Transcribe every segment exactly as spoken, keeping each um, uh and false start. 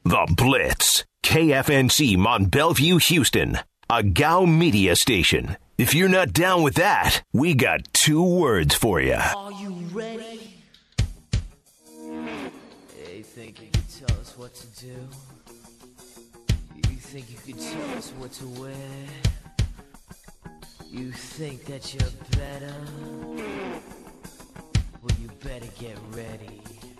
The Blitz. K F N C Mont Bellevue, Houston. A G O W media station. If you're not down with that, we got two words for you. Are you ready? You think you can tell us what to do? You think you can tell us what to wear? You think that you're better? Well, you better get ready.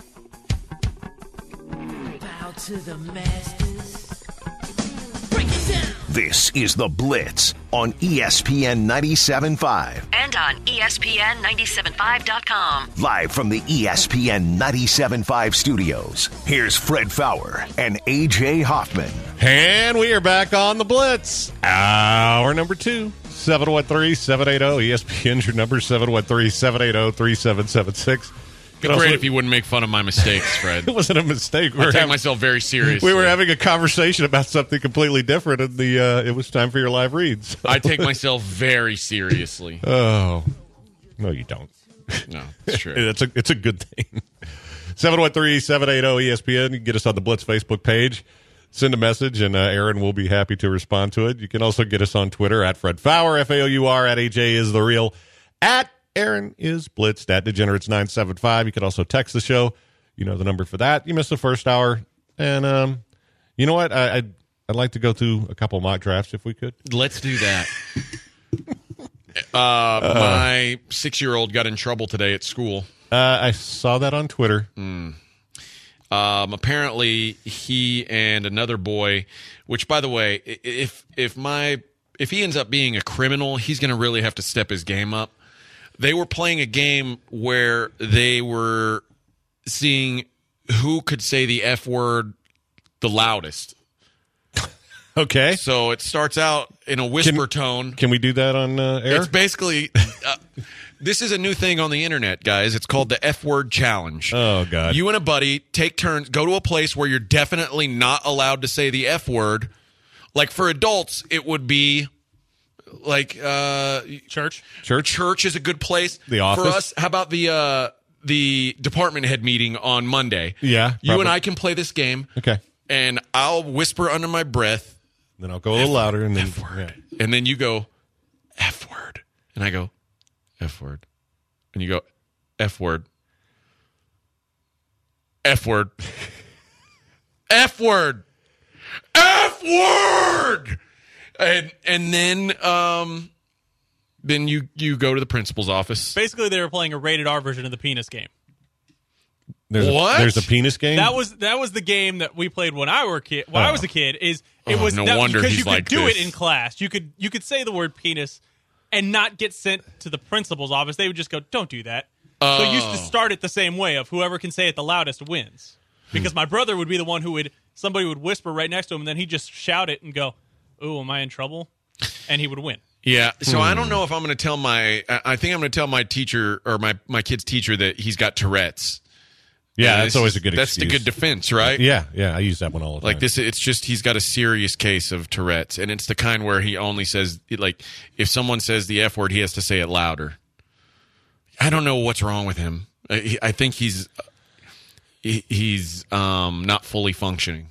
Bow to the masters. Break it down. This is The Blitz on E S P N ninety-seven point five. And on E S P N ninety-seven point five dot com. Live from the E S P N ninety-seven point five studios, here's Fred Faour and A J Hoffman. And we are back on The Blitz. Hour number two. seven one three, seven eight zero. E S P N's your number, seven one three, seven eight zero, three seven seven six. It'd be great also, if you wouldn't make fun of my mistakes, Fred. It wasn't a mistake. We I take having, myself very seriously. We were having a conversation about something completely different, and the uh, it was time for your live reads. So. I take myself very seriously. Oh. No, you don't. No, it's true. it's, a, it's a good thing. seven one three, seven eight zero, E S P N. You can get us on the Blitz Facebook page. Send a message, and uh, Aaron will be happy to respond to it. You can also get us on Twitter, at Fred Faour, F A O U R, at A J is the real, at Aaron is Blitzed, at Degenerates nine seven five. You can also text the show. You know the number for that. You missed the first hour. And um, you know what? I, I'd, I'd like to go through a couple mock drafts if we could. Let's do that. uh, uh, my six-year-old got in trouble today at school. Uh, I saw that on Twitter. Mm. Um, apparently, he and another boy, which, by the way, if if my if he ends up being a criminal, he's going to really have to step his game up. They were playing a game where they were seeing who could say the F word the loudest. Okay. So it starts out in a whisper can, tone. Can we do that on uh, air? It's basically... Uh, This is a new thing on the internet, guys. It's called the F-word challenge. Oh, God. You and a buddy take turns, go to a place where you're definitely not allowed to say the F-word. Like, for adults, it would be, like... Uh, Church. Church. Church is a good place. The office. For us, how about the uh, the department head meeting on Monday? Yeah. You probably. and I can play this game. Okay. And I'll whisper under my breath. Then I'll go a little F- louder. and then F-word. Yeah. And then you go, F-word. And I go... F word. And you go, F word. F word. F word. F word. And and then um then you you go to the principal's office. Basically, they were playing a rated R version of the penis game. There's what? A, there's a penis game? That was that was the game that we played when I were a kid. When oh. I was a kid, is it oh, was no that, wonder because he's you could like do this. it in class. You could you could say the word penis and not get sent to the principal's office. They would just go, don't do that. Oh. So it used to start it the same way of whoever can say it the loudest wins. Because my brother would be the one who would, somebody would whisper right next to him, and then he'd just shout it and go, ooh, am I in trouble? And he would win. Yeah, so hmm. I don't know if I'm going to tell my, I think I'm going to tell my teacher or my, my kid's teacher that he's got Tourette's. Yeah, And that's always a good That's excuse. the good defense, right? Yeah, yeah, I use that one all the time. Like this, it's just he's got a serious case of Tourette's, and it's the kind where he only says, like, if someone says the F word, he has to say it louder. I don't know what's wrong with him. I, I think he's he, he's um, not fully functioning.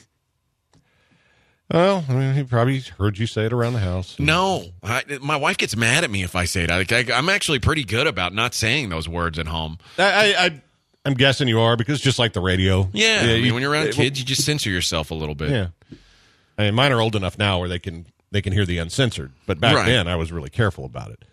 Well, I mean, he probably heard you say it around the house. No, I, my wife gets mad at me if I say it. I, I, I'm actually pretty good about not saying those words at home. I, I, I I'm guessing you are, because just like the radio. Yeah, yeah I mean, you, when you're around it, kids, you just censor yourself a little bit. Yeah. I mean, mine are old enough now where they can they can hear the uncensored, but back Right. then I was really careful about it.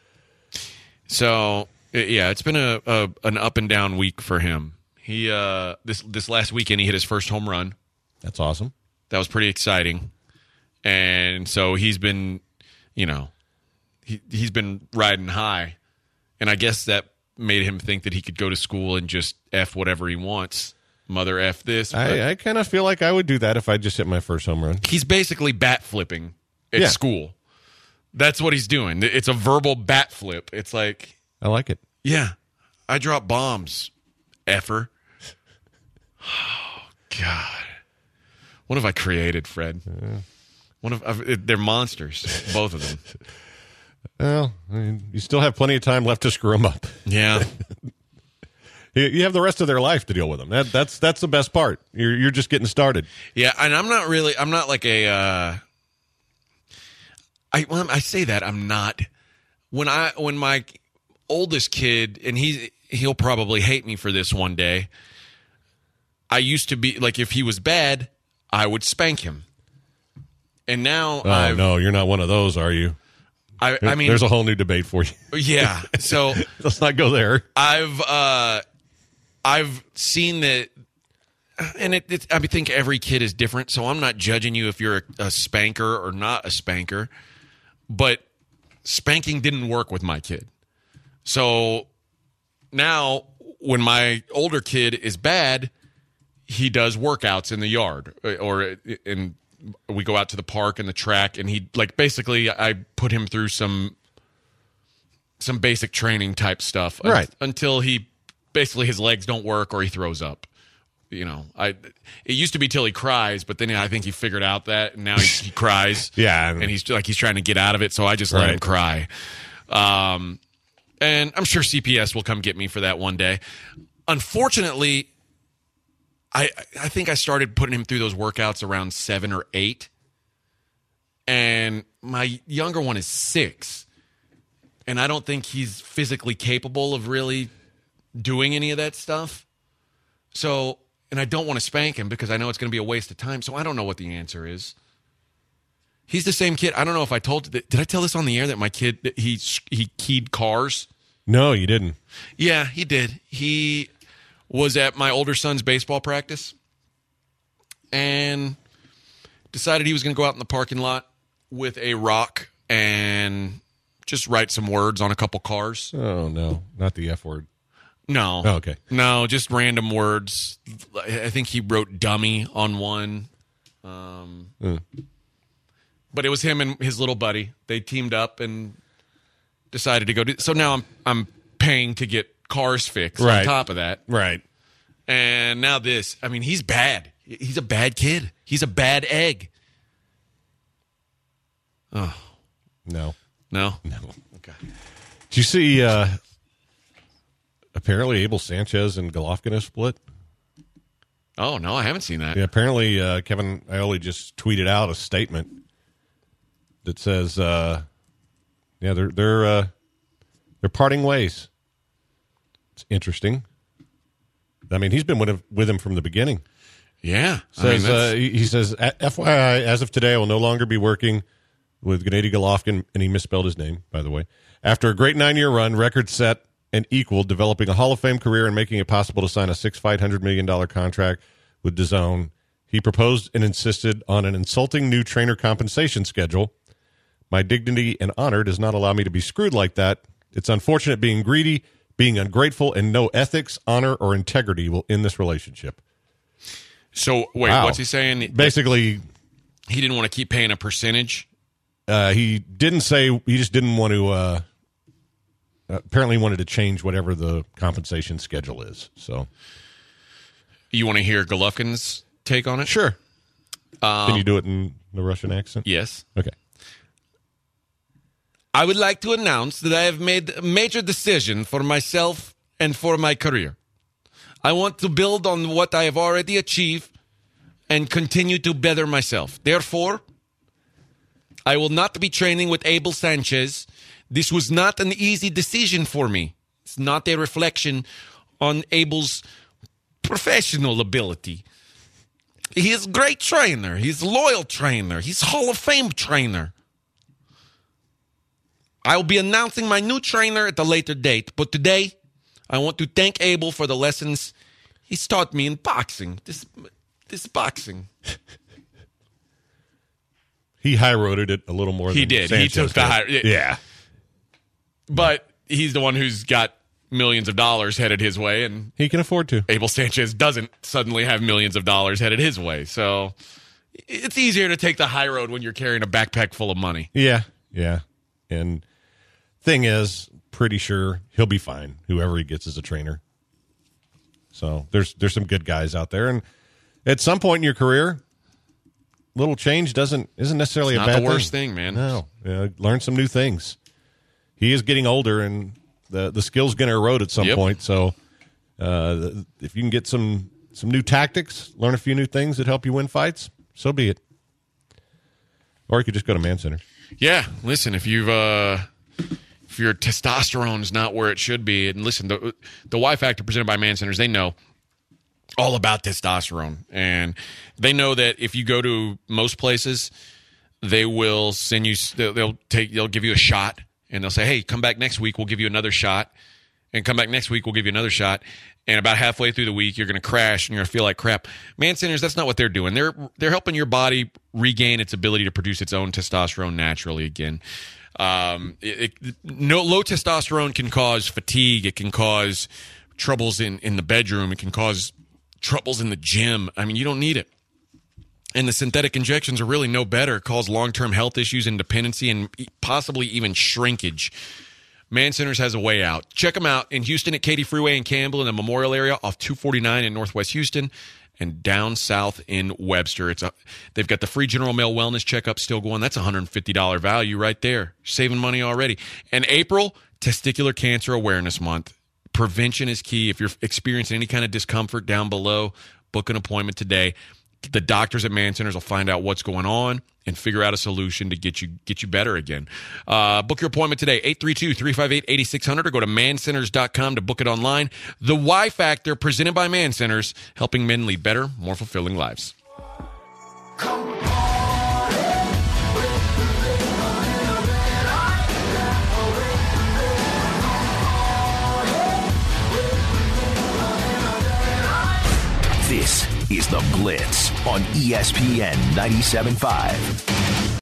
So yeah, it's been a, a an up and down week for him. He uh, this this last weekend he hit his first home run. That's awesome. That was pretty exciting, and so he's been, you know, he he's been riding high, and I guess that made him think that he could go to school and just F whatever he wants. Mother F this. I, I kind of feel like I would do that if I just hit my first home run. He's basically bat flipping at Yeah. school. That's what he's doing. It's a verbal bat flip. It's like, I like it. yeah, I drop bombs, effer. Oh, God. What have I created, Fred? Yeah. One of I've, they're monsters, both of them. Well, I mean, you still have plenty of time left to screw them up. Yeah. You you have the rest of their life to deal with them. That, that's that's the best part. You're you're just getting started. Yeah, and I'm not really. I'm not like a. Uh, I well, I say that I'm not. When I when my oldest kid, and he he'll probably hate me for this one day. I used to be like, if he was bad, I would spank him. And now, Oh I've, no, you're not one of those, are you? I, I mean, there's a whole new debate for you. yeah. So Let's not go there. I've uh, I've seen that, and it, it, I think every kid is different. So I'm not judging you if you're a, a spanker or not a spanker, but spanking didn't work with my kid. So now, when my older kid is bad, he does workouts in the yard, or in we go out to the park and the track, and he like basically I put him through some some basic training type stuff, right? un- until he basically his legs don't work or he throws up. You know, I it used to be till he cries, but then I think he figured out that, and now he, he cries. Yeah, and he's like he's trying to get out of it, so I just let Right. him cry. Um, and I'm sure C P S will come get me for that one day. Unfortunately, I I think I started putting him through those workouts around seven or eight, and my younger one is six, and I don't think he's physically capable of really doing any of that stuff. So, and I don't want to spank him because I know it's going to be a waste of time. So I don't know what the answer is. He's the same kid. I don't know if I told. Did I tell this on the air that my kid he he keyed cars? No, you didn't. Yeah, he did. He was at my older son's baseball practice and decided he was going to go out in the parking lot with a rock and just write some words on a couple cars. Oh no, not the F word. No. Oh, okay. No, just random words. I think he wrote dummy on one. Um, Mm. But it was him and his little buddy. They teamed up and decided to go do. So now I'm I'm paying to get cars fixed on Right. top of that. Right. And now this. I mean, he's bad. He's a bad kid. He's a bad egg. Oh, No. no? No. Okay. Did you see? Uh, apparently, Abel Sanchez and Golovkin have split. Oh, no, I haven't seen that. Yeah, apparently, uh, Kevin Iole just tweeted out a statement that says, uh, "Yeah, they're they're uh, they're parting ways." It's interesting. I mean, he's been with him, with him from the beginning. Yeah. Says I mean, that's- uh, he he says, F Y I, as of today, I will no longer be working with Gennady Golovkin, and he misspelled his name, by the way. After a great nine-year run, record set and equaled, developing a Hall of Fame career and making it possible to sign a six-fight, one hundred million dollars contract with DAZN, he proposed and insisted on an insulting new trainer compensation schedule. My dignity and honor does not allow me to be screwed like that. It's unfortunate being greedy, being ungrateful, and no ethics, honor, or integrity will end this relationship. so, wait, Wow. what's he saying? Basically, He didn't want to keep paying a percentage? uh, he didn't say, he just didn't want to, uh, apparently wanted to change whatever the compensation schedule is. So, You want to hear Golovkin's take on it? sure. Um, Can you do it in the Russian accent? Yes. Okay. I would like to announce that I have made a major decision for myself and for my career. I want to build on what I have already achieved and continue to better myself. Therefore, I will not be training with Abel Sanchez. This was not an easy decision for me. It's not a reflection on Abel's professional ability. He is a great trainer. He's a loyal trainer. He's a Hall of Fame trainer. I will be announcing my new trainer at a later date, but today I want to thank Abel for the lessons he's taught me in boxing. This, this boxing. He high-roaded it a little more He than did. He Sanchez took the did. high- Yeah. But he's the one who's got millions of dollars headed his way, and He can afford to. Abel Sanchez doesn't suddenly have millions of dollars headed his way. So it's easier to take the high road when you're carrying a backpack full of money. Yeah. Yeah. And thing is, pretty sure he'll be fine, whoever he gets as a trainer. So there's there's some good guys out there. And at some point in your career, little change doesn't isn't necessarily It's a not bad the worst thing, man. No. Yeah, learn some new things. He is getting older, and the, the skill's going to erode at some Yep. point. So Uh, if you can get some some new tactics, learn a few new things that help you win fights, so be it. Or you could just go to Man Center. Yeah, listen, if you've uh, if your testosterone is not where it should be, and listen, the the Y Factor presented by Man Centers, they know all about testosterone, and they know that if you go to most places, they will send you. They'll, they'll take. They'll give you a shot, and they'll say, "Hey, come back next week. We'll give you another shot." And come back next week, we'll give you another shot. And about halfway through the week, you're going to crash and you're going to feel like crap. Man Centers, that's not what they're doing. They're they're helping your body regain its ability to produce its own testosterone naturally again. Um, it, it, no, low testosterone can cause fatigue. It can cause troubles in, in the bedroom. It can cause troubles in the gym. I mean, you don't need it. And the synthetic injections are really no better. It cause long-term health issues and dependency and possibly even shrinkage. Man Centers has a way out. Check them out in Houston at Katy Freeway and Campbell in the Memorial area off two forty-nine in Northwest Houston and down south in Webster. It's a, they've got the free General Mail wellness checkup still going. That's a one hundred fifty dollars value right there. Saving money already. And April, Testicular Cancer Awareness Month. Prevention is key. If you're experiencing any kind of discomfort down below, book an appointment today. The doctors at Man Centers will find out what's going on and figure out a solution to get you get you better again. Uh, book your appointment today, eight three two, three five eight, eight six zero zero, or go to man centers dot com to book it online. The Y Factor, presented by Man Centers, helping men lead better, more fulfilling lives. This is The Blitz on E S P N ninety-seven point five.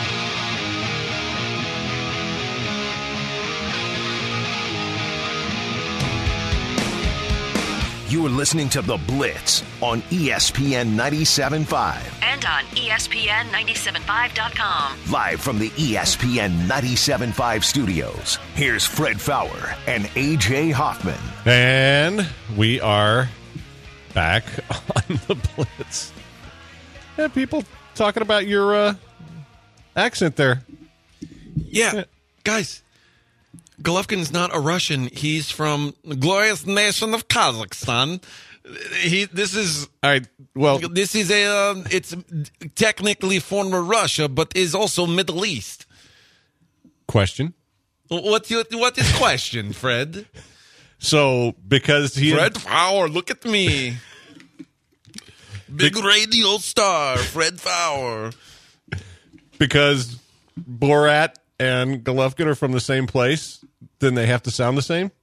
You are listening to The Blitz on E S P N ninety-seven point five. And on E S P N nine seven five dot com. Live from the E S P N ninety-seven point five studios, here's Fred Fowler and A J Hoffman. And we are back on The Blitz. Yeah, people talking about your uh, accent there. Yeah, yeah. Guys, Golovkin's not a Russian. He's from the glorious nation of Kazakhstan. He, this is all right. Well, this is a. Uh, it's technically former Russia, but is also Middle East. Question. What's your, what is question, Fred? So because he Fred Fowler, look at me, big radio star, Fred Fowler. Because Borat and Golovkin are from the same place, then they have to sound the same?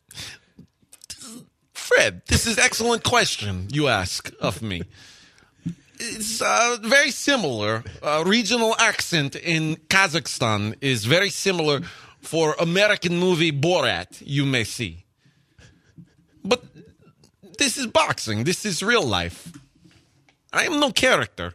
Fred, this is excellent question you ask of me. It's uh, very similar. Uh, regional accent in Kazakhstan is very similar for American movie Borat, you may see. But this is boxing. This is real life. I am no character.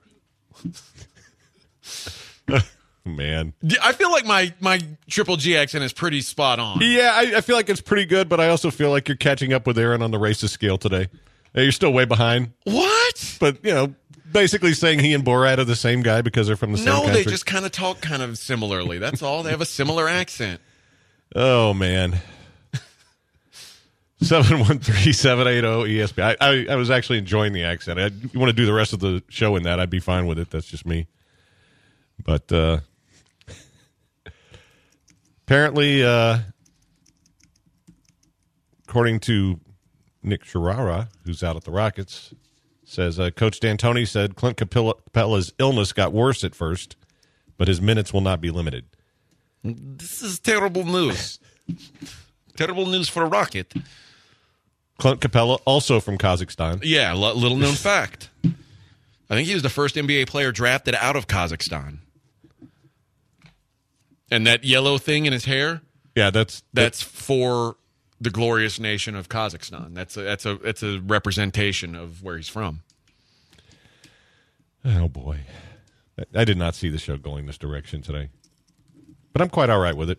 Man. I feel like my, my Triple G accent is pretty spot on. Yeah, I, I feel like it's pretty good, but I also feel like you're catching up with Aaron on the racist scale today. You're still way behind. What? But, you know, basically saying he and Borat are the same guy because they're from the same no, country. they just kind of talk kind of similarly. That's all. They have a similar accent. Oh, man. seven one three, seven eight zero, E S P N. I, I, I was actually enjoying the accent. I, you want to do the rest of the show in that, I'd be fine with it. That's just me. But uh, apparently, uh, according to Nick Sharara, who's out at the Rockets, says uh, Coach D'Antoni said Clint Capella, Capella's illness got worse at first, but his minutes will not be limited. This is terrible news. Terrible news for a Rocket. Clint Capella, also from Kazakhstan. Yeah, l- little known fact. I think he was the first N B A player drafted out of Kazakhstan. And that yellow thing in his hair? Yeah, that's That's for the glorious nation of Kazakhstan. That's a, that's a, that's a representation of where he's from. Oh, boy. I did not see the show going this direction today. But I'm quite all right with it.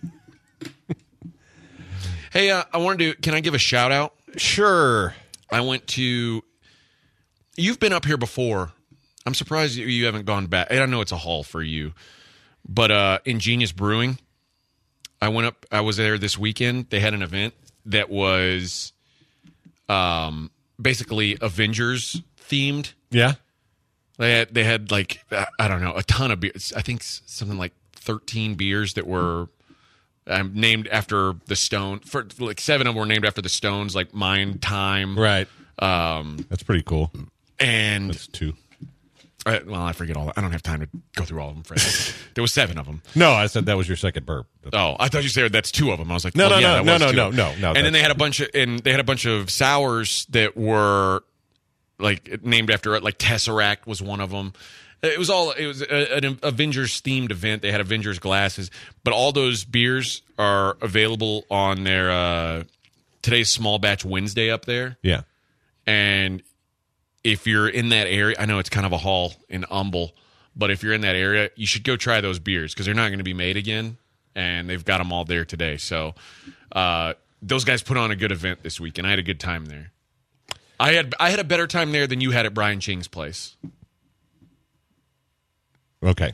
Hey, uh, I wanted to, can I give a shout out? Sure. I went to, you've been up here before. I'm surprised you, you haven't gone back. I know it's a haul for you. But uh, Ingenious Brewing, I went up, I was there this weekend. They had an event that was um, basically Avengers themed. Yeah. They had, they had like, I don't know, a ton of beers. I think something like thirteen beers that were um, named after the Stone. For, like seven of them were named after the Stones, like Mind, Time. Right. Um, That's pretty cool. and, That's two. uh, well, I forget all that. I don't have time to go through all of them, Fred. There was seven of them. No, I said that was your second burp. Oh, I thought you said that's two of them. I was like, No, well, no, yeah, no, that no, was no, two. no, no, no, And then that's- they had a bunch of, and they had a bunch of sours that were like named after it. Like Tesseract was one of them. It was all, it was a, an Avengers themed event. They had Avengers glasses, but all those beers are available on their uh, today's Small Batch Wednesday up there. Yeah. And if you're in that area, I know it's kind of a haul in Humble, but if you're in that area, you should go try those beers because they're not going to be made again, and they've got them all there today. So uh, those guys put on a good event this week, and I had a good time there. I had I had a better time there than you had at Brian Ching's place. Okay.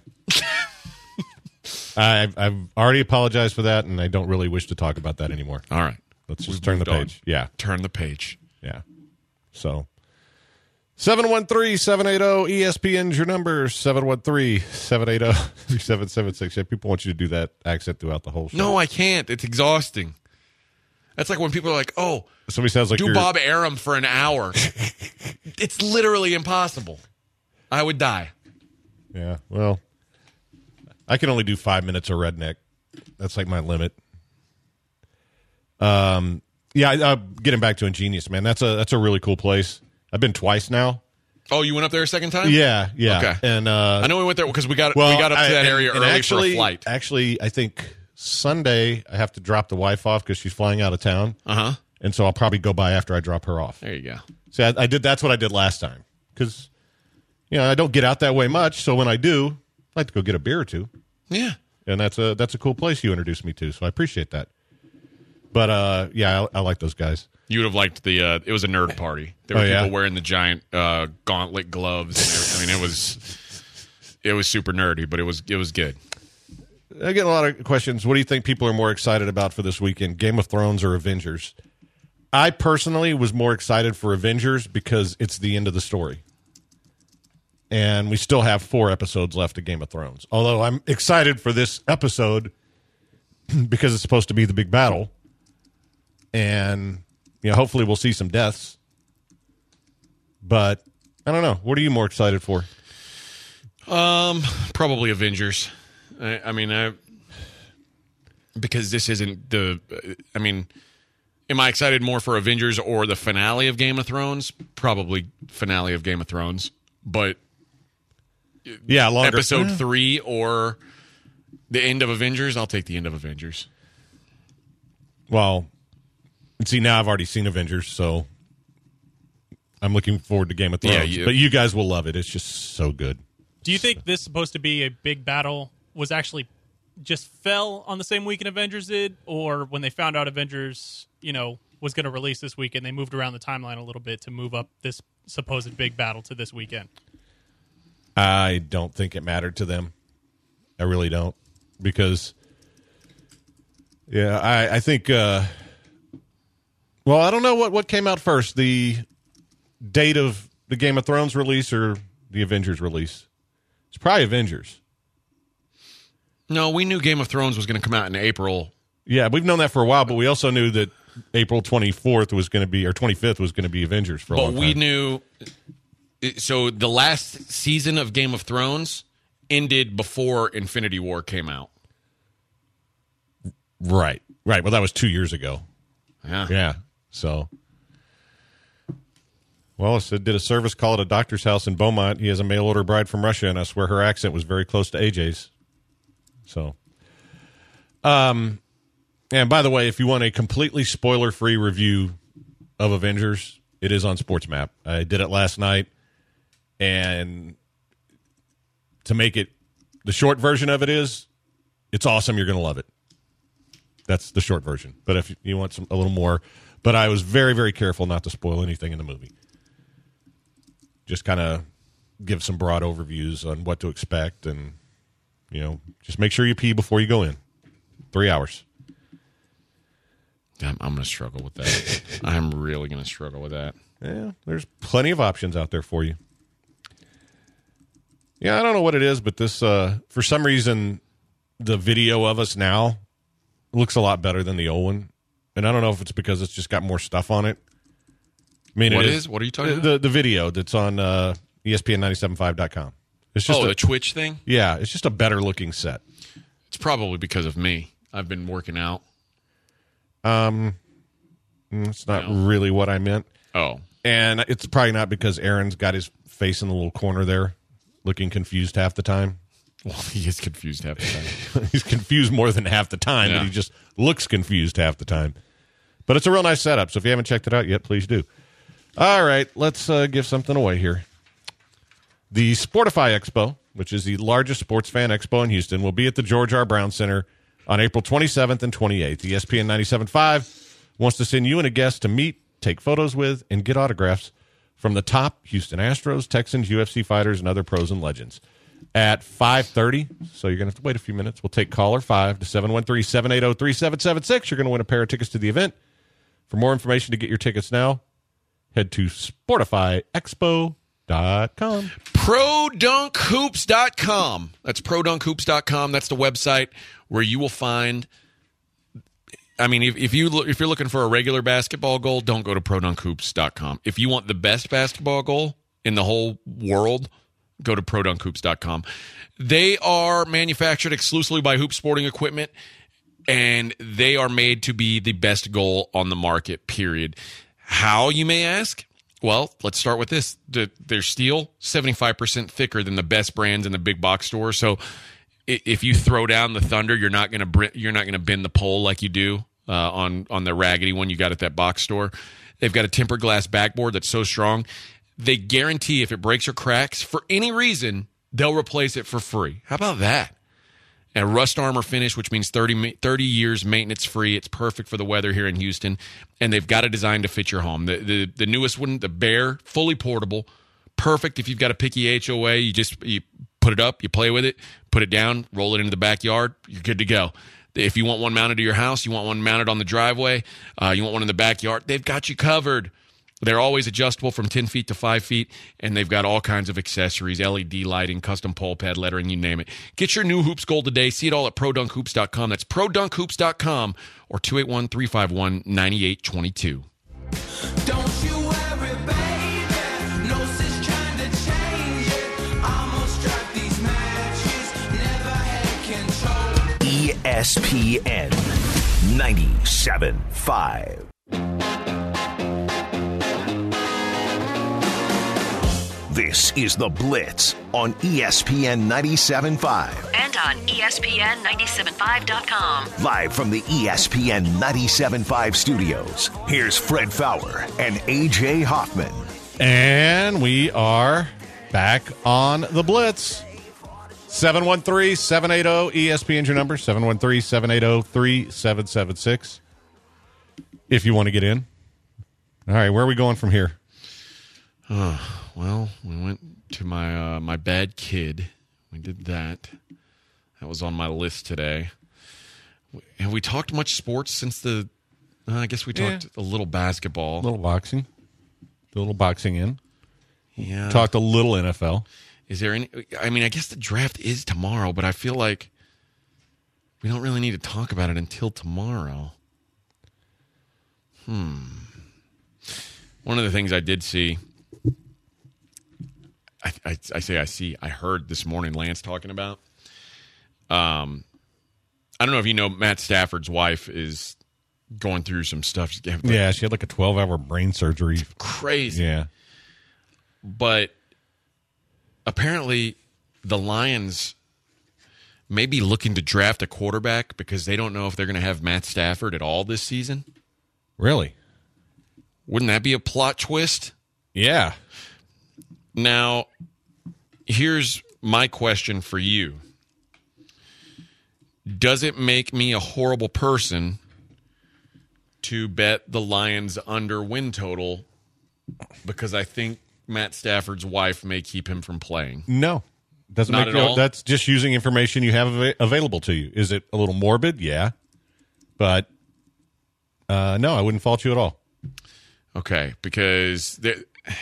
I've, I've already apologized for that, and I don't really wish to talk about that anymore. All right, Let's just We've turn the moved on. page. Yeah. Turn the page. Yeah. So seven one three, seven eight zero, E S P N's your number, seven one three, seven eight zero, three seven seven six. Yeah, people want you to do that accent throughout the whole show. No, I can't. It's exhausting. That's like when people are like, "Oh, Somebody sounds like do you're, Bob Arum for an hour." It's literally impossible. I would die. Yeah, well, I can only do five minutes of redneck. That's like my limit. Um, yeah, I, uh, getting back to Ingenious, man, that's a that's a really cool place. I've been twice now. Oh, you went up there a second time? Yeah, yeah. Okay. And uh, I know we went there because we got well, we got up to I- that and- area and early actually, for a flight. Actually, I think Sunday I have to drop the wife off because she's flying out of town, Uh huh. and so I'll probably go by after I drop her off. There you go. See, I, I did. That's what I did last time because you know I don't get out that way much. So when I do, I like to go get a beer or two, Yeah. and that's a that's a cool place you introduced me to. So I appreciate that. But uh, yeah, I, I like those guys. You would have liked the. Uh, it was a nerd party. There were Oh, yeah? people wearing the giant uh, gauntlet gloves. And everything. I mean, it was it was super nerdy, but it was it was good. I get a lot of questions. What do you think people are more excited about for this weekend, Game of Thrones or Avengers? I personally was more excited for Avengers because it's the end of the story. And we still have four episodes left of Game of Thrones. Although I'm excited for this episode because it's supposed to be the big battle. And you know, hopefully we'll see some deaths. But I don't know. What are you more excited for? Um, probably Avengers. I, I mean, I because this isn't the. I mean, am I excited more for Avengers or the finale of Game of Thrones? Probably finale of Game of Thrones, but Yeah, longer. episode three or the end of Avengers. I'll take the end of Avengers. Well, see, now I've already seen Avengers, so I'm looking forward to Game of Thrones. Yeah, you- but you guys will love it. It's just so good. Do you think this supposed to be a big battle was actually just fell on the same weekend Avengers did, or when they found out Avengers, you know, was going to release this weekend, they moved around the timeline a little bit to move up this supposed big battle to this weekend? I don't think it mattered to them. I really don't. Because, yeah, I, I think, uh, well, I don't know what, what came out first, the date of the Game of Thrones release or the Avengers release. It's probably Avengers. No, we knew Game of Thrones was going to come out in April. Yeah, we've known that for a while, but we also knew that April twenty-fourth was going to be, or twenty-fifth was going to be Avengers for a But long time. we knew. So the last season of Game of Thrones ended before Infinity War came out. Right, right. Well, that was two years ago. Yeah. Yeah, so. Well, it did a service call at a doctor's house in Beaumont. He has a mail-order bride from Russia, and I swear her accent was very close to A J's. So, um, and by the way, if you want a completely spoiler-free review of Avengers, it is on Sports Map. I did it last night, and to make it, the short version of it is, it's awesome. You're going to love it. That's the short version. But if you want some a little more, but I was very, very careful not to spoil anything in the movie. Just kind of give some broad overviews on what to expect, and you know, just make sure you pee before you go in. Three hours. I'm, I'm going to struggle with that. I'm really going to struggle with that. Yeah, there's plenty of options out there for you. Yeah, I don't know what it is, but this, uh, for some reason, the video of us now looks a lot better than the old one. And I don't know if it's because it's just got more stuff on it. I mean, What it is? What are you talking the, about? The, the video that's on uh, E S P N nine seven five dot com. It's just Oh, a, the Twitch thing? yeah, it's just a better looking set. It's probably because of me. I've been working out. Um, It's not No. really what I meant. Oh. And it's probably not because Aaron's got his face in the little corner there, looking confused half the time. Well, he is confused half the time. He's confused more than half the time, Yeah. but he just looks confused half the time. But it's a real nice setup, so if you haven't checked it out yet, please do. All right, let's uh, give something away here. The Sportify Expo, which is the largest sports fan expo in Houston, will be at the George R. Brown Center on April twenty-seventh and twenty-eighth. E S P N ninety-seven point five wants to send you and a guest to meet, take photos with, and get autographs from the top Houston Astros, Texans, U F C fighters, and other pros and legends. At five thirty, so you're going to have to wait a few minutes. We'll take caller five to seven one three, seven eight zero, three seven seven six. You're going to win a pair of tickets to the event. For more information to get your tickets now, head to sportify expo dot com. pro dunk hoops dot com. That's pro dunk hoops dot com. That's the website where you will find. I mean, if, if you look, if you're looking for a regular basketball goal, don't go to pro dunk hoops dot com. If you want the best basketball goal in the whole world, go to pro dunk hoops dot com. They are manufactured exclusively by Hoop Sporting Equipment, and they are made to be the best goal on the market, period. How, you may ask? Well, let's start with this. The, their steel, seventy-five percent thicker than the best brands in the big box store. So i- if you throw down the Thunder, you're not going to you're not going to bend the pole like you do uh, on, on the raggedy one you got at that box store. They've got a tempered glass backboard that's so strong. They guarantee if it breaks or cracks for any reason, they'll replace it for free. How about that? And rust armor finish, which means thirty, thirty years maintenance free. It's perfect for the weather here in Houston. And they've got a design to fit your home. The, the the newest one, the Bear, fully portable. Perfect if you've got a picky H O A. You just you put it up, you play with it, put it down, roll it into the backyard. You're good to go. If you want one mounted to your house, you want one mounted on the driveway, uh, you want one in the backyard, they've got you covered. They're always adjustable from ten feet to five feet, and they've got all kinds of accessories, L E D lighting, custom pole pad lettering, you name it. Get your new Hoops goal today. See it all at pro dunk hoops dot com. That's pro dunk hoops dot com or two eight one, three five one, nine eight two two. Don't you worry, baby. No sense trying to change it. Almost dropped these matches. Never had control. E S P N ninety-seven point five. This is The Blitz on E S P N ninety-seven point five. And on E S P N ninety-seven point five dot com. Live from the E S P N ninety-seven point five studios, here's Fred Fowler and A J Hoffman. And we are back on The Blitz. seven one three, seven eight zero, E S P N is your number, seven one three, seven eight zero, three seven seven six. If you want to get in. All right, where are we going from here? Oh, well, we went to my uh, my bad kid. We did that. That was on my list today. Have we talked much sports since the... Uh, I guess we talked Yeah. a little basketball. A little boxing. A little boxing in. Yeah. Talked a little N F L. Is there any... I mean, I guess the draft is tomorrow, but I feel like we don't really need to talk about it until tomorrow. Hmm. One of the things I did see... I, I, I say I see, I heard this morning Lance talking about. Um, I don't know if you know, Matt Stafford's wife is going through some stuff. Yeah, she had like a twelve-hour brain surgery. Crazy. Yeah. But apparently the Lions may be looking to draft a quarterback because they don't know if they're going to have Matt Stafford at all this season. Really? Wouldn't that be a plot twist? Yeah. Now, here's my question for you. Does it make me a horrible person to bet the Lions under win total because I think Matt Stafford's wife may keep him from playing? No. Doesn't Not make at you, all? That's just using information you have av- available to you. Is it a little morbid? Yeah. But Uh, no, I wouldn't fault you at all. Okay, because there,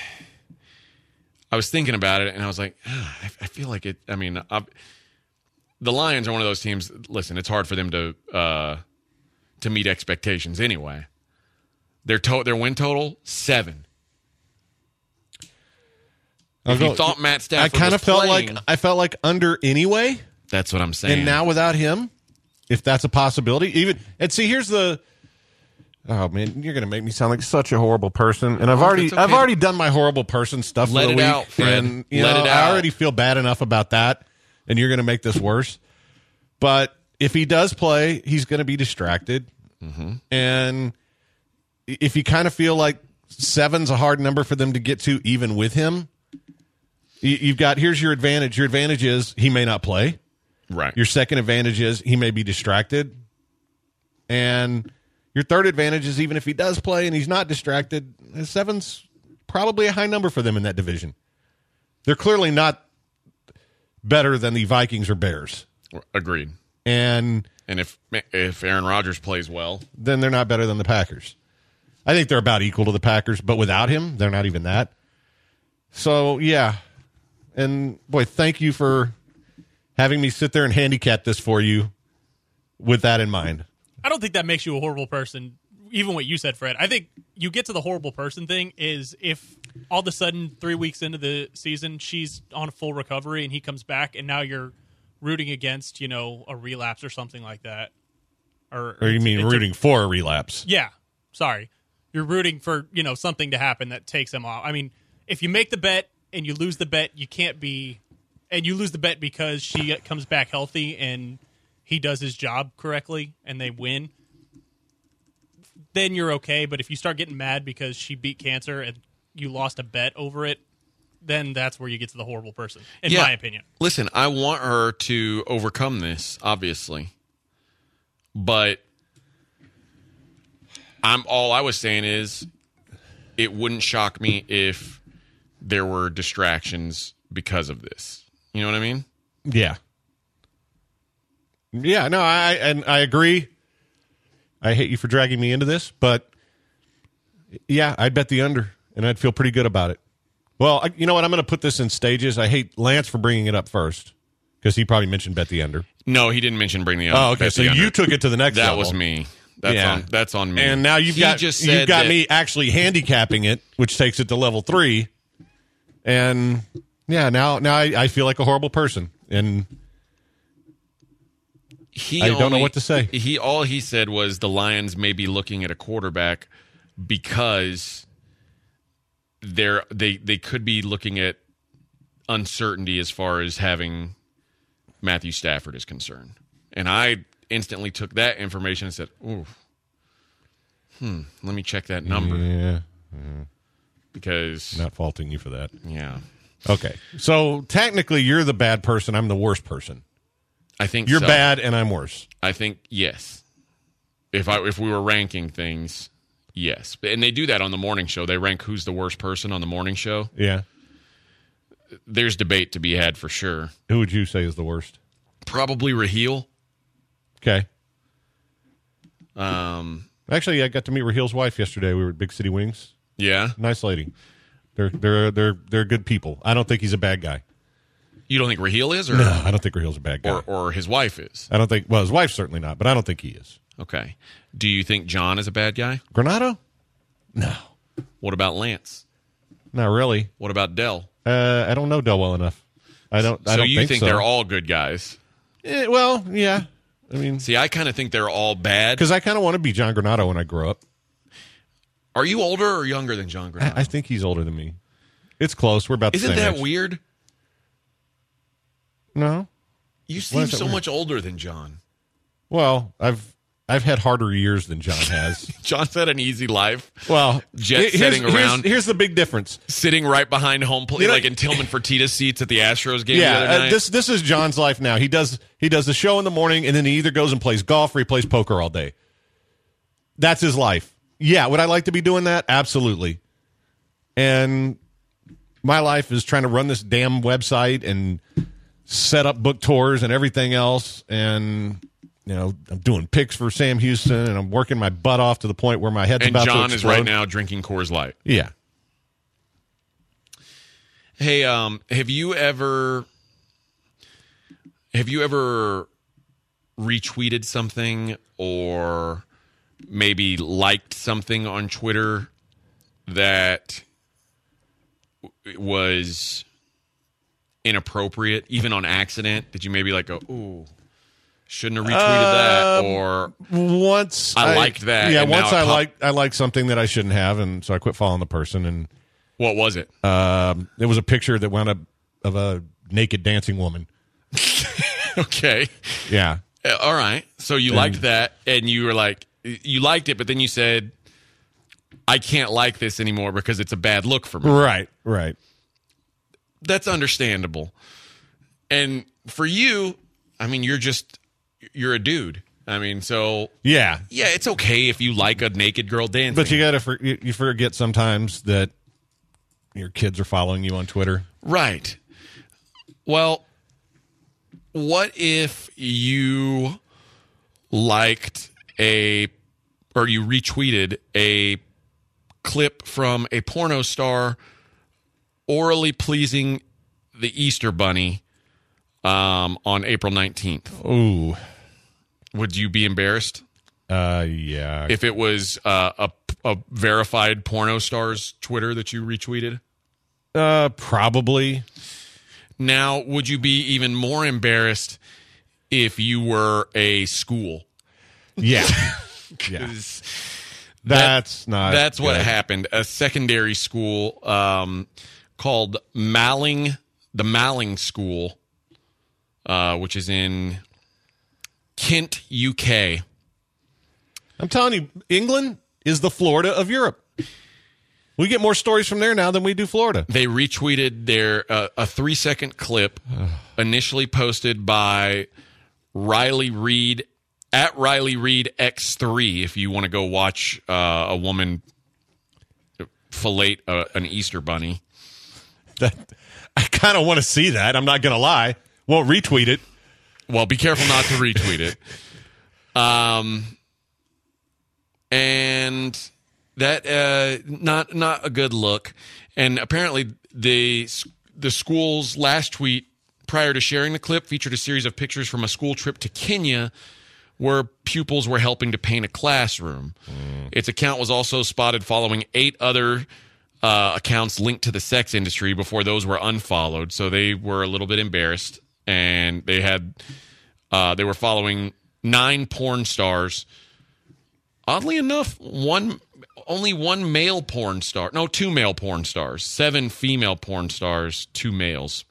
I was thinking about it, and I was like, ah, I, I feel like it. I mean, I've, the Lions are one of those teams. Listen, it's hard for them to uh, to meet expectations anyway. Their to- their win total seven. If you thought Matt Stafford, I kind of was felt playing, like I felt like under anyway. That's what I'm saying. And now without him, if that's a possibility, even and see, here's the. Oh man, you're gonna make me sound like such a horrible person, and I've Oh, already it's okay. I've already done my horrible person stuff Let for the it week, out, Fred. and you Let know it I out. already feel bad enough about that, and you're gonna make this worse. But if he does play, he's gonna be distracted, Mm-hmm. and if you kind of feel like seven's a hard number for them to get to, even with him, you- you've got here's your advantage. Your advantage is he may not play. right. Your second advantage is he may be distracted. And your third advantage is even if he does play and he's not distracted, seven's probably a high number for them in that division. They're clearly not better than the Vikings or Bears. Agreed. And And if if Aaron Rodgers plays well, then they're not better than the Packers. I think they're about equal to the Packers, but without him, they're not even that. So, yeah. And, boy, thank you for having me sit there and handicap this for you with that in mind. I don't think that makes you a horrible person, even what you said, Fred. I think you get to the horrible person thing is if all of a sudden three weeks into the season she's on full recovery and he comes back and now you're rooting against, you know, a relapse or something like that. Or, Or you mean it's a- rooting for a relapse? Yeah, sorry. You're rooting for, you know, something to happen that takes him off. I mean, if you make the bet and you lose the bet, you can't be – and you lose the bet because she comes back healthy and he does his job correctly and they win, then you're okay. But if you start getting mad because she beat cancer and you lost a bet over it, then that's where you get to the horrible person, in Yeah. my opinion. Listen, I want her to overcome this, obviously. But I'm all I was saying is it wouldn't shock me if there were distractions because of this. You know what I mean? Yeah. Yeah, no, I and I agree. I hate you for dragging me into this, but yeah, I'd bet the under, and I'd feel pretty good about it. Well, I, you know what? I'm going to put this in stages. I hate Lance for bringing it up first because he probably mentioned bet the under. No, he didn't mention bring the under. Oh, okay. bet So the under. you took it to the next That level. was me. That's Yeah. on that's on me. And now you've He got just you've said got that- me actually handicapping it, which takes it to level three. And yeah, now now I, I feel like a horrible person, and He I don't know only- what to say. He all he said was the Lions may be looking at a quarterback because they're they they could be looking at uncertainty as far as having Matthew Stafford is concerned. And I instantly took that information and said, "Ooh, hmm, let me check that number yeah, because not faulting you for that. yeah, Okay, so technically you're the bad person. I'm the worst person. I think You're so. bad, and I'm worse. I think yes. If I if we were ranking things, yes. And they do that on the morning show. They rank who's the worst person on the morning show. Yeah. There's debate to be had for sure. Who would you say is the worst? Probably Raheel. Okay. Um, Actually, I got to meet Rahil's wife yesterday. We were at Big City Wings. yeah. Nice lady. They're they're they're they're good people. I don't think he's a bad guy. You don't think Raheel is, or No, I don't think Rahil's a bad guy. or, or his wife is? I don't think. Well, his wife's certainly not, but I don't think he is. Okay. Do you think John is a bad guy? Granado? No, What about Lance? not really. What about Dell? Uh, I don't know Dell well enough. I don't. I so don't you think, think so. they're all good guys? Eh, well, yeah. I mean, See, I kind of think they're all bad. because I kind of want to be John Granado when I grow up. Are you older or younger than John I, Granado? I think he's older than me. It's close. We're about the Isn't same that age. weird? No. You seem is that so weird? much older than John. Well, I've I've had harder years than John has. John's had an easy life. Well, Jet here's, setting here's- around. Here's the big difference. Sitting right behind home plate, You know- like in Tillman Fertitta seats at the Astros game the Yeah, other uh, night. this this is John's life now. He does he does the show in the morning, and then he either goes and plays golf or he plays poker all day. That's his life. Yeah, would I like to be doing that? Absolutely. And my life is trying to run this damn website and set up book tours and everything else. And you know, I'm doing picks for Sam Houston, and I'm working my butt off to the point where my head's And about John to is explode. right now drinking Coors Light. Yeah. Hey, um, have you ever have you ever retweeted something or maybe liked something on Twitter that was inappropriate, even on accident? Did you maybe like go, ooh, shouldn't have retweeted that? Um, Or Once I liked that, Yeah, and now once it I pop- liked I liked something that I shouldn't have, and so I quit following the person. And what was it? um, it was a picture that wound up of a naked dancing woman. Okay. Yeah, Uh, All right. So you liked that, and you were like, you liked it, but then you said, I can't like this anymore because it's a bad look for me. right, right. That's understandable. And for you, I mean, you're just, you're a dude. I mean, so, Yeah, yeah, it's okay if you like a naked girl dancing. but you gotta for, you, you forget sometimes that your kids are following you on Twitter. Right. Well, what if you liked a, or you retweeted a clip from a porno star orally pleasing the Easter Bunny um, on April nineteenth? Ooh, Would you be embarrassed uh, yeah. if it was uh, a, a verified porno star's Twitter that you retweeted? Uh, probably. Now, would you be even more embarrassed if you were a school? Yeah, yeah. 'Cause That's not. That's what good. happened. A secondary school um, called Malling, the Malling School, uh, which is in Kent, U K. I'm telling you, England is the Florida of Europe. We get more stories from there now than we do Florida. They retweeted their uh, a three second clip initially posted by Riley Reed at Riley Reed X three. If you want to go watch uh, a woman fillet uh, an Easter bunny. That, I kind of want to see that. I'm not going to lie. Won't retweet it. Well, be careful not to retweet it. Um, and that uh, not not a good look. And apparently, the the school's last tweet prior to sharing the clip featured a series of pictures from a school trip to Kenya, where pupils were helping to paint a classroom. Mm. Its account was also spotted following eight other uh, accounts linked to the sex industry before those were unfollowed. So they were a little bit embarrassed, and they had uh, they were following nine porn stars. Oddly enough, one only one male porn star. No, two male porn stars. Seven female porn stars. Two males.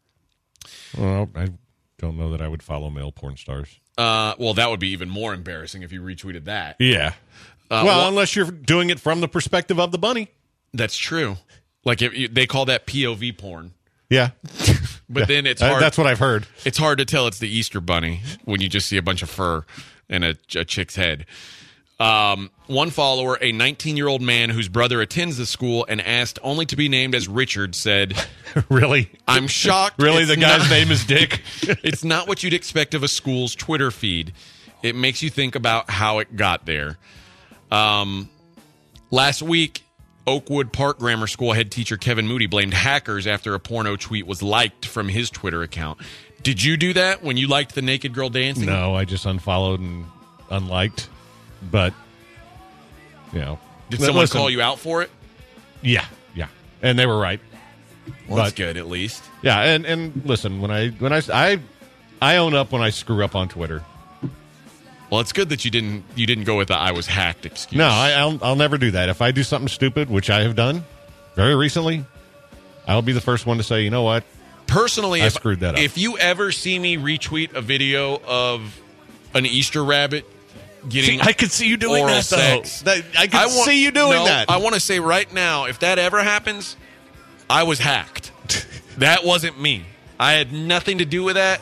Well, I don't know that I would follow male porn stars. Uh, well, that would be even more embarrassing if you retweeted that. Yeah. Uh, well, wha- unless you're doing it from the perspective of the bunny. That's true. Like if you, they call that P O V porn, Yeah. but Yeah. then it's Uh, hard. That's what I've heard. It's hard to tell it's the Easter bunny when you just see a bunch of fur and a, a chick's head. Um, one follower, a nineteen-year-old man whose brother attends the school and asked only to be named as Richard, said, Really? I'm shocked. Really? it's The guy's not- name is Dick? It's not what you'd expect of a school's Twitter feed. It makes you think about how it got there. Um, last week, Oakwood Park Grammar School head teacher Kevin Moody blamed hackers after a porno tweet was liked from his Twitter account. Did you do that when you liked the naked girl dancing? No, I just unfollowed and unliked. But, you know. Did someone listen, call you out for it? Yeah, yeah. And they were right. Well, that's But- good, at least. Yeah, and, and listen, when I when I, I I own up when I screw up on Twitter. Well, it's good that you didn't you didn't go with the "I was hacked" excuse. No, I, I'll I'll never do that. If I do something stupid, which I have done very recently, I'll be the first one to say, you know what? Personally, I if, screwed that up. if you ever see me retweet a video of an Easter rabbit getting See, I could see you doing oral that, though. sex, That- I could want- see you doing no, that. I want to say right now, if that ever happens, I was hacked. That wasn't me. I had nothing to do with that,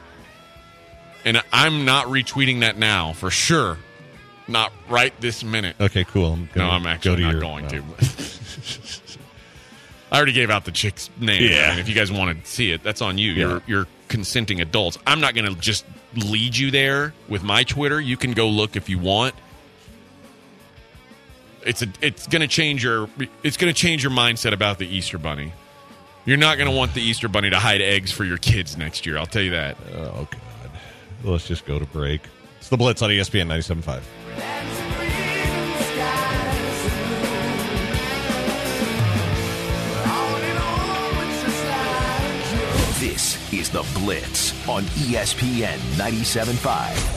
and I'm not retweeting that now for sure. Not right this minute. Okay, cool. I'm No, gonna I'm actually go to not your, going uh, to. I already gave out the chick's name. Yeah. I mean, if you guys want to see it, that's on you. Yeah. You're you're consenting adults. I'm not going to just lead you there with my Twitter. You can go look if you want. It's a it's going to change your it's going to change your mindset about the Easter Bunny. You're not going to want the Easter Bunny to hide eggs for your kids next year. I'll tell you that. Oh, God. Let's just go to break. It's the Blitz on E S P N ninety-seven point five. This is the Blitz on E S P N ninety-seven point five.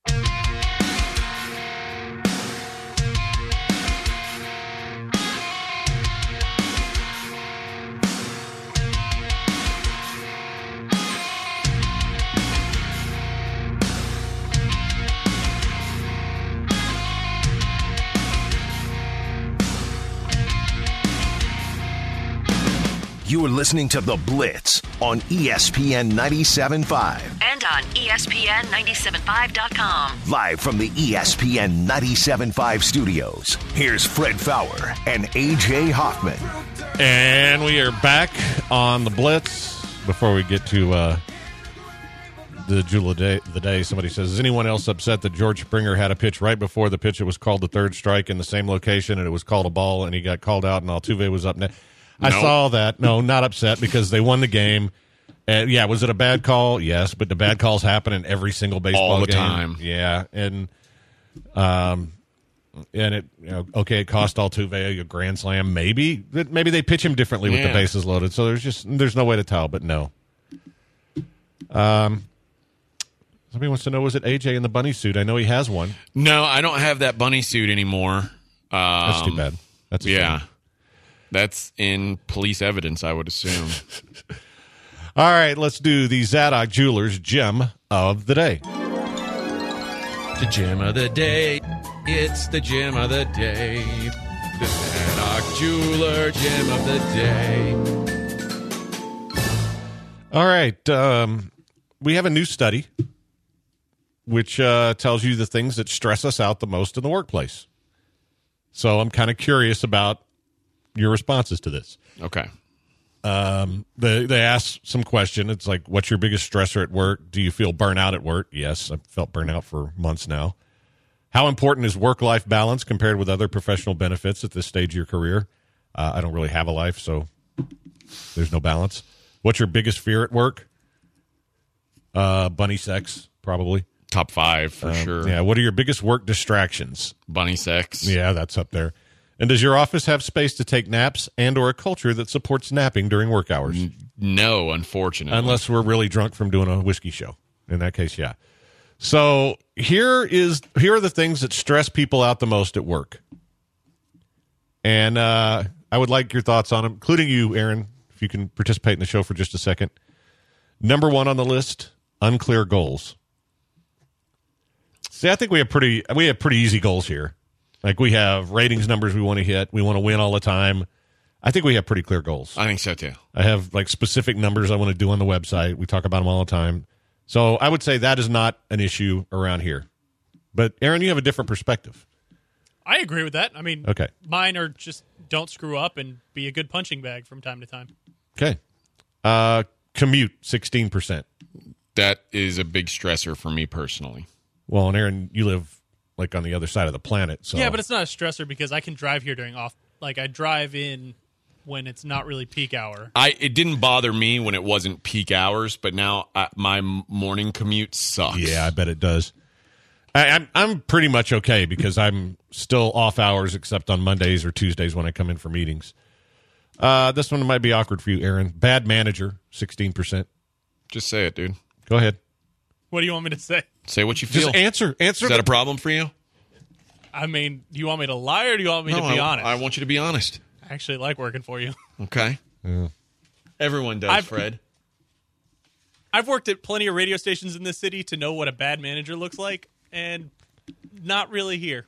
You are listening to The Blitz on E S P N ninety-seven point five. And on E S P N ninety-seven point five dot com. Live from the E S P N ninety-seven point five studios, here's Fred Fowler and A J Hoffman. And we are back on The Blitz. Before we get to uh, the jewel of the day, the day, somebody says, is anyone else upset that George Springer had a pitch right before the pitch? It was called the third strike in the same location, and it was called a ball, and he got called out, and Altuve was up next. I Nope. saw that. No, not upset because they won the game. And yeah, was it a bad call? Yes, but the bad calls happen in every single baseball All the game. time. Yeah, and um, and it you know okay, it cost Altuve a grand slam. Maybe maybe they pitch him differently with the Yeah. bases loaded. So there's just there's no way to tell. But no. Um, somebody wants to know, was it A J in the bunny suit? I know he has one. No, I don't have that bunny suit anymore. Um, That's too bad. That's a yeah. shame. That's in police evidence, I would assume. All right, let's do the Zadok Jewelers gem of the day. The gem of the day. It's the gem of the day. The Zadok Jeweler gem of the day. All right. Um, we have a new study which uh, tells you the things that stress us out the most in the workplace. So I'm kind of curious about your responses to this. Okay. Um, they, they ask some question. It's like, what's your biggest stressor at work? Do you feel burnout at work? Yes, I've felt burnout for months now. How important is work-life balance compared with other professional benefits at this stage of your career? Uh, I don't really have a life, so there's no balance. What's your biggest fear at work? Uh, bunny sex, probably. Top five for Um, sure. Yeah. What are your biggest work distractions? Bunny sex. Yeah, that's up there. And does your office have space to take naps and or a culture that supports napping during work hours? No, unfortunately. Unless we're really drunk from doing a whiskey show. In that case, yeah. So here is here are the things that stress people out the most at work. And uh, I would like your thoughts on them, including you, Aaron, if you can participate in the show for just a second. Number one on the list, unclear goals. See, I think we have pretty we have pretty easy goals here. Like we have ratings numbers we want to hit. We want to win all the time. I think we have pretty clear goals. I think so too. I have like specific numbers I want to do on the website. We talk about them all the time. So I would say that is not an issue around here. But Aaron, you have a different perspective. I agree with that. I mean, Okay. mine are just don't screw up and be a good punching bag from time to time. Okay. Uh, commute, sixteen percent. That is a big stressor for me personally. Well, and Aaron, you live like on the other side of the planet. So Yeah, but it's not a stressor because I can drive here during off. Like I drive in when it's not really peak hour. I it didn't bother me when it wasn't peak hours, but now I, my morning commute sucks. Yeah, I bet it does. I, I'm I'm pretty much okay because I'm still off hours except on Mondays or Tuesdays when I come in for meetings. Uh, this one might be awkward for you, Aaron. Bad manager, sixteen percent. Just say it, dude. Go ahead. What do you want me to say? Say what you feel. Just answer. Answer. Is that the- a problem for you? I mean, do you want me to lie or do you want me No, to be I, honest? I want you to be honest. I actually like working for you. Okay. Everyone does, I've- Fred. I've worked at plenty of radio stations in this city to know what a bad manager looks like, and not really here.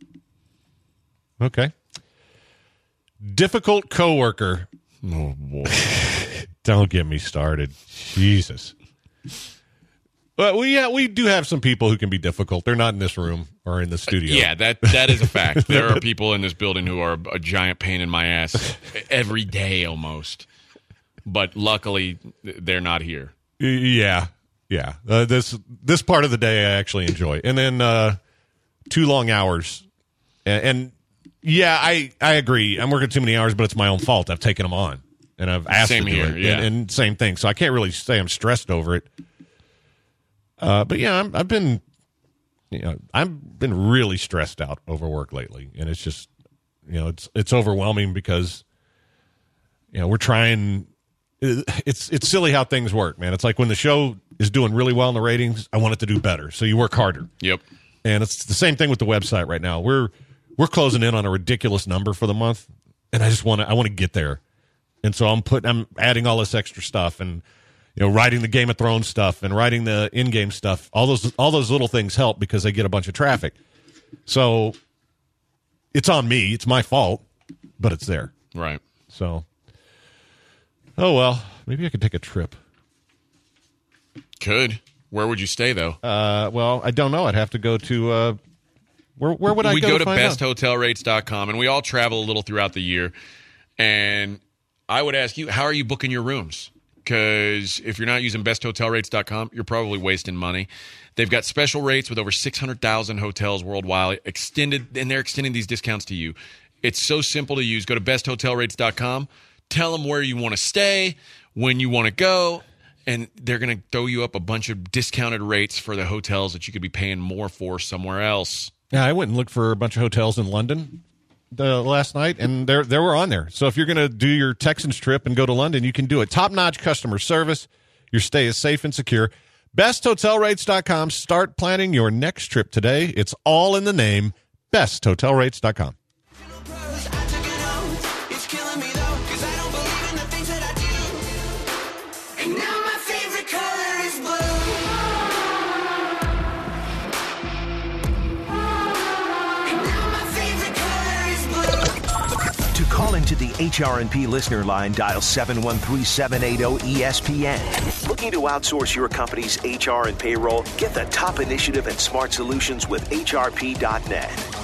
Okay. Difficult coworker. Oh boy. Don't get me started. Jesus. Well, we yeah, we do have some people who can be difficult. They're not in this room or in the studio. Yeah, that that is a fact. There are people in this building who are a giant pain in my ass every day almost. But luckily, they're not here. Y- Yeah. Yeah, uh, this this part of the day I actually enjoy, and then uh, two long hours, and, and yeah, I I agree. I'm working too many hours, but it's my own fault. I've taken them on, and I've asked Same to do here, it, yeah. and, and same thing. So I can't really say I'm stressed over it. Uh, but yeah, I'm, I've been, you know, I've been really stressed out over work lately, and it's just, you know, it's it's overwhelming because, you know, we're trying. It's it's silly how things work, man. It's like when the show is doing really well in the ratings, I want it to do better, so you work harder. Yep. And it's the same thing with the website right now. We're we're closing in on a ridiculous number for the month, and I just want to I want to get there. And so I'm putting I'm adding all this extra stuff, and you know, writing the Game of Thrones stuff and writing the in-game stuff. All those all those little things help because they get a bunch of traffic. So it's on me. It's my fault, but it's there. Right. So. Oh, well, maybe I could take a trip. Could. Where would you stay, though? Uh, well, I don't know. I'd have to go to uh, where? Where would I we go? go to, to find best out? hotel rates dot com, and we all travel a little throughout the year. And I would ask you, how are you booking your rooms? Because if you're not using best hotel rates dot com, you're probably wasting money. They've got special rates with over six hundred thousand hotels worldwide, extended, and they're extending these discounts to you. It's so simple to use. Go to best hotel rates dot com. Tell them where you want to stay, when you want to go, and they're going to throw you up a bunch of discounted rates for the hotels that you could be paying more for somewhere else. Yeah, I went and looked for a bunch of hotels in London the last night, and they they were on there. So if you're going to do your Texans trip and go to London, you can do it. Top-notch customer service. Your stay is safe and secure. best hotel rates dot com. Start planning your next trip today. It's all in the name, best hotel rates dot com. Call into the H R and P listener line, dial seven one three, seven eight zero, E S P N. Looking to outsource your company's H R and payroll? Get the top initiative and smart solutions with H R P dot net.